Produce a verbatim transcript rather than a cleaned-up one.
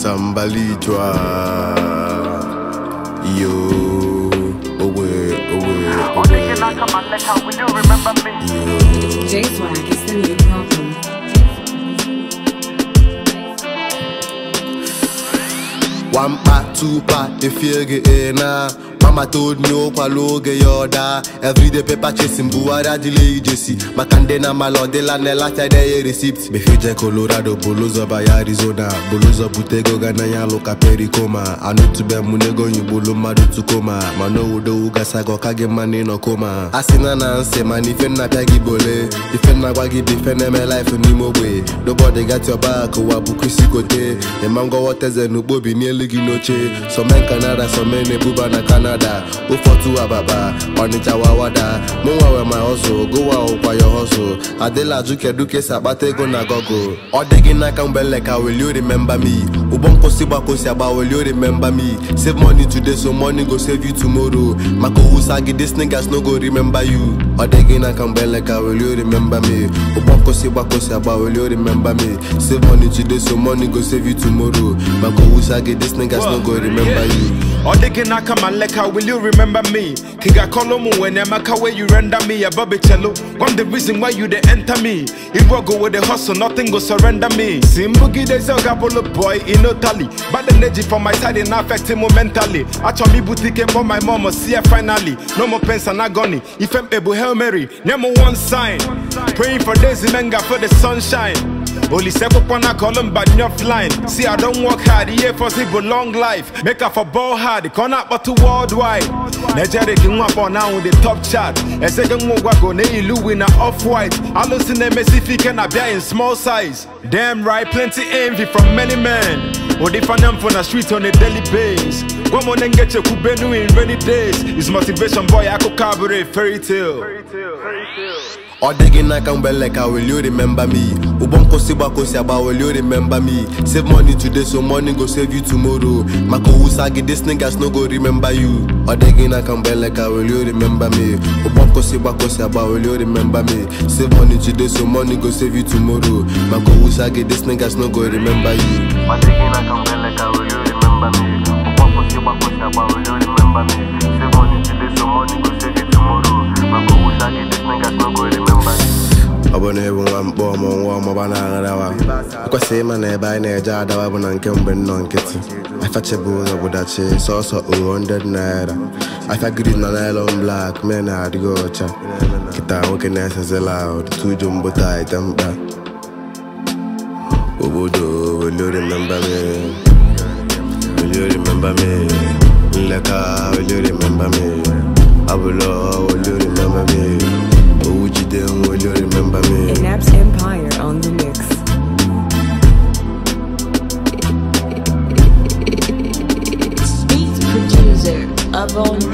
Sambalijwa. Yo, away, away, away. Yo. J-Swag is the new problem. One part, two part, if you get in now. Mama told me oh kwaloge yoda. Everyday paper chasing buara delay jesi. Makandena malodela nela tade receipt. Befije Colorado, Bolozo by Arizona. Bolozo Butego Ganaya Loka Pericoma. I know to be munego you bolo madu to coma. Mano udo ugasa go kage mani no coma. Asina na anse mani fena pagi bole. Defend wagi defend my life ni mo way. Nobody got your back wa bukusi kote. The mango waters and ubobi nearly ginoche. Some men Canada, some men buba na Canada. O for two ababa, onita wawada. Mwa we my hustle, go wa kwa your hustle. Adela duke duke sabate go na gogo. Odegi na kambeleka, will you remember me? Ubonko siba kosiaba, will you remember me? Save money today, so money go save you tomorrow. Mako usagi, this niggas no go remember you. Odegi na kambeleka, will you remember me? Ubonko siba kosiaba, will you remember me? Save money today, so money go save you tomorrow. Mako usagi, this niggas no go remember you. Odegi na kambeleka, will you remember me? Kiga kolomu when Emaka where you render me a Bobby Cello. One the reason why you they enter me. If we go with the hustle, nothing go surrender me. Simbugi there's a gabolo boy in Italy. But the energy from my side in affecting me mentally. Actually boutique for my mama see her finally. No more pens and agony. If I'm able Hail Mary, number one sign. Praying for days in Menga for the sunshine. Only seven point I call them but not flying. See I don't work hard, yeah for simple long life. Make up for ball hard, come out but to worldwide. Nigeria can up on now with the top chart. A second one go ne ilu in a off-white. I listen to Messi can be in small size. Damn right, plenty envy from many men. Or they find them from the street on a daily base. One more then get your kubenu in rainy days. It's motivation boy, I could cabaret fairy tale. Fairy tale. Fairy tale. Odegi na kambeleka, will you remember me? Ubonko siba kosiaba, will you remember me? Save money today, so money go save you tomorrow. Mako usagi, this niggas no go remember you. Odegi na kambeleka, will you remember me? Ubonko siba kosiaba, will you remember me? Save money today, so money go save you tomorrow. Mako usagi, this niggas no go remember you. Odegi na kambeleka, will you remember me? Ubonko siba kosiaba, will you remember me? Save money today, so money go save you tomorrow. Mako usagi, this niggas no go remember you. Abone one bomb on one mobana. Because say man, I buy a jar that I want to come when non kitty. I fetch a bone of that chase, also hundred naira. I fat green and island black, men had go chat. Kita working as allowed, two jumbo tight and back. Obodo, will you remember me? Will you remember me? Leka, will you remember me? Abulo, will you remember me? Then will you remember me? Enap's Empire on the mix. Beat producer of all